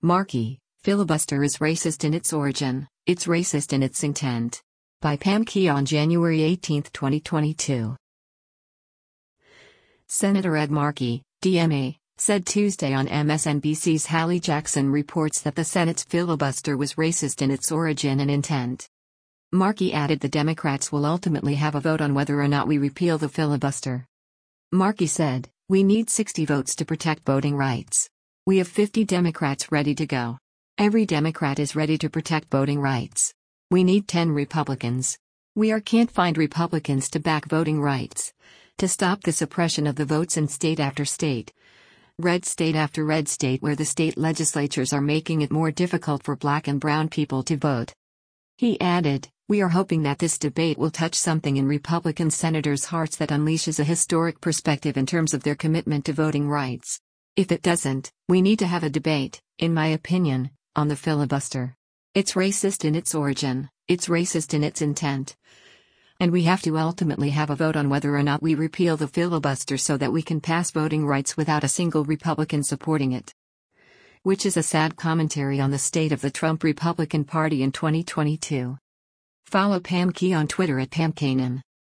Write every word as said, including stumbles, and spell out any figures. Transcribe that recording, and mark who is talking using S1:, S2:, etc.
S1: Markey, filibuster is racist in its origin, it's racist in its intent. By Pam Key on January eighteenth, twenty twenty-two. Senator Ed Markey, D M A, said Tuesday on M S N B C's Hallie Jackson Reports that the Senate's filibuster was racist in its origin and intent. Markey added the Democrats will ultimately have a vote on whether or not we repeal the filibuster. Markey said, "We need sixty votes to protect voting rights. We have fifty Democrats ready to go. Every Democrat is ready to protect voting rights. We need ten Republicans. We are can't find Republicans to back voting rights. To stop the suppression of the votes in state after state. Red state after red state where the state legislatures are making it more difficult for black and brown people to vote." He added, "We are hoping that this debate will touch something in Republican senators' hearts that unleashes a historic perspective in terms of their commitment to voting rights. If it doesn't, we need to have a debate, in my opinion, on the filibuster. It's racist in its origin, it's racist in its intent. And we have to ultimately have a vote on whether or not we repeal the filibuster so that we can pass voting rights without a single Republican supporting it." Which is a sad commentary on the state of the Trump Republican Party in twenty twenty-two. Follow Pam Key on Twitter at Pam Kanan.